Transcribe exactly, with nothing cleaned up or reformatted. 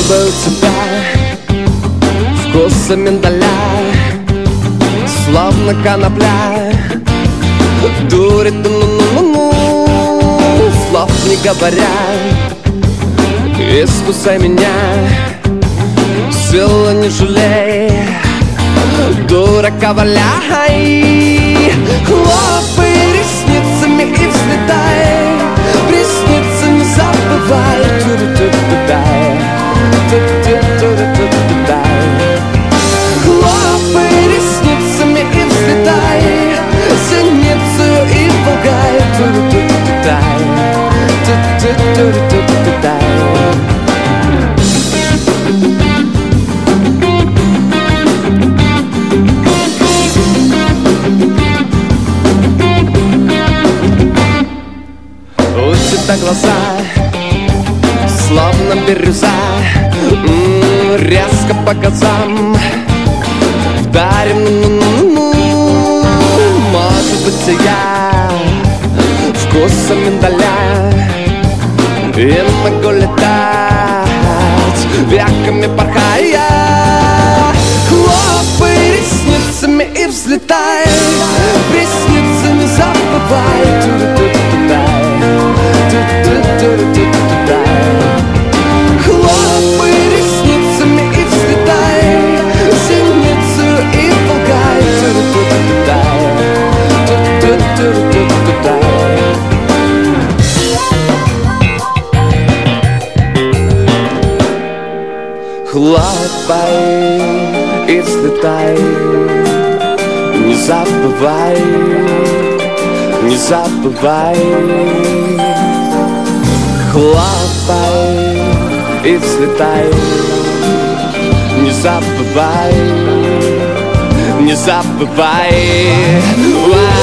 Чувствую тебя вкуса миндаля, словно конопля. Дурит, ну-ну-ну-ну, слов не говоря. Искусай меня, силы не жалей, дурака валяй. Хлопай ресницами и взлетай, ресницы не забывай. Хлопай ресницами и взлетай, синицу и пугай. У тебя глаза словно бирюза, м-м, резко по газам вдарим, ну-ну-ну-ну. Может быть, я вкусом миндаля и могу летать, веками порхая. Хлопай ресницами и взлетай, ресницы не забывай. Хлопай ресницами и взлетай, синицу и пугай. Хлопай и взлетай, не забывай, не забывай. Хлопай и взлетай, не забывай, не забывай.